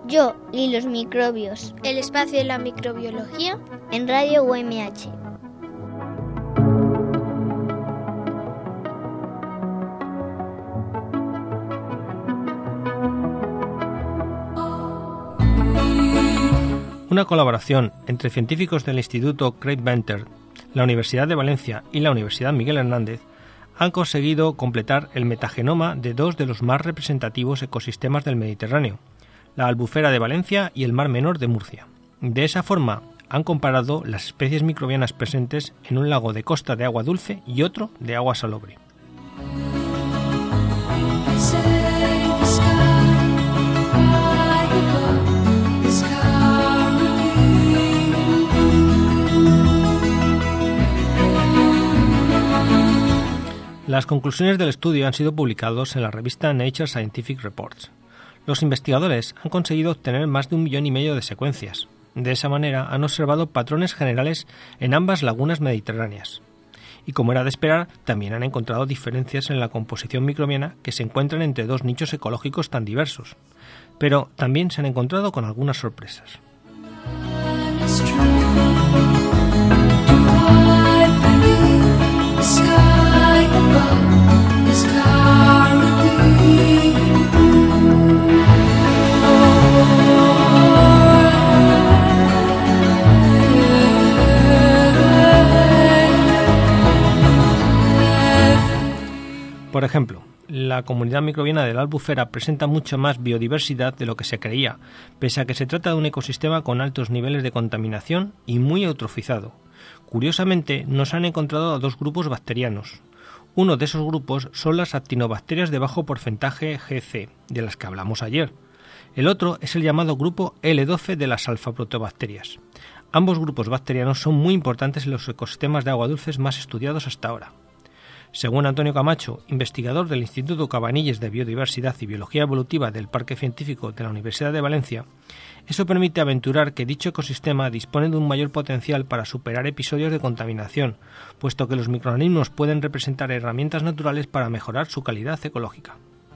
Yo y los microbios. El espacio de la microbiología en Radio UMH. Una colaboración entre científicos del Instituto Craig Venter, la Universidad de Valencia y la Universidad Miguel Hernández han conseguido completar el metagenoma de dos de los más representativos ecosistemas del Mediterráneo, la albufera de Valencia y el Mar Menor de Murcia. De esa forma, han comparado las especies microbianas presentes en un lago de costa de agua dulce y otro de agua salobre. Las conclusiones del estudio han sido publicados en la revista Nature Scientific Reports. Los investigadores han conseguido obtener más de 1,5 millones de secuencias. De esa manera han observado patrones generales en ambas lagunas mediterráneas. Y como era de esperar, también han encontrado diferencias en la composición microbiana que se encuentran entre dos nichos ecológicos tan diversos. Pero también se han encontrado con algunas sorpresas. Por ejemplo, la comunidad microbiana de la albufera presenta mucha más biodiversidad de lo que se creía, pese a que se trata de un ecosistema con altos niveles de contaminación y muy eutrofizado. Curiosamente, nos han encontrado a dos grupos bacterianos. Uno de esos grupos son las actinobacterias de bajo porcentaje GC, de las que hablamos ayer. El otro es el llamado grupo L12 de las alfaprotobacterias. Ambos grupos bacterianos son muy importantes en los ecosistemas de agua dulces más estudiados hasta ahora. Según Antonio Camacho, investigador del Instituto Cabanilles de Biodiversidad y Biología Evolutiva del Parque Científico de la Universidad de Valencia, eso permite aventurar que dicho ecosistema dispone de un mayor potencial para superar episodios de contaminación, puesto que los microorganismos pueden representar herramientas naturales para mejorar su calidad ecológica.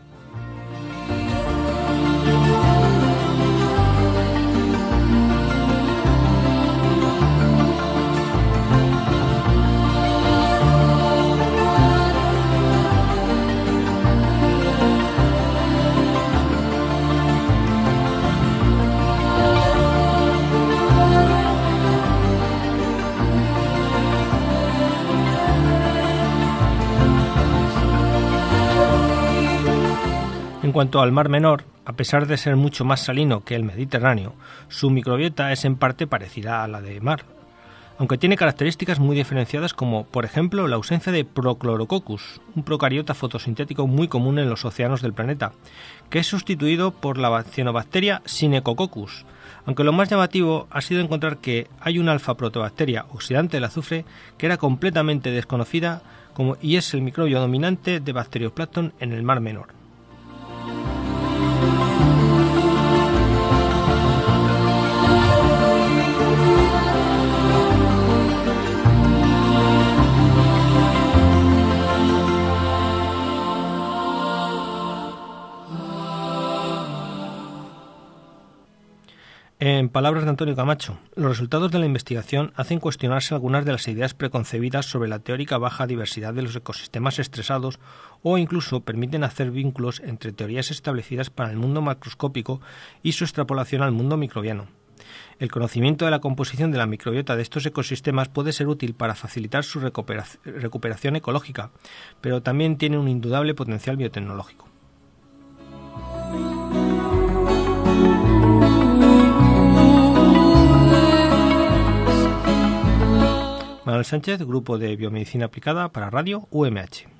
En cuanto al Mar Menor, a pesar de ser mucho más salino que el Mediterráneo, su microbiota es en parte parecida a la de mar, aunque tiene características muy diferenciadas como, por ejemplo, la ausencia de Prochlorococcus, un procariota fotosintético muy común en los océanos del planeta, que es sustituido por la cianobacteria Synechococcus, aunque lo más llamativo ha sido encontrar que hay una alfaprotobacteria oxidante del azufre que era completamente desconocida y es el microbio dominante de bacterioplancton en el Mar Menor. En palabras de Antonio Camacho, los resultados de la investigación hacen cuestionarse algunas de las ideas preconcebidas sobre la teórica baja diversidad de los ecosistemas estresados o incluso permiten hacer vínculos entre teorías establecidas para el mundo macroscópico y su extrapolación al mundo microbiano. El conocimiento de la composición de la microbiota de estos ecosistemas puede ser útil para facilitar su recuperación ecológica, pero también tiene un indudable potencial biotecnológico. Manuel Sánchez, Grupo de Biomedicina Aplicada para Radio UMH.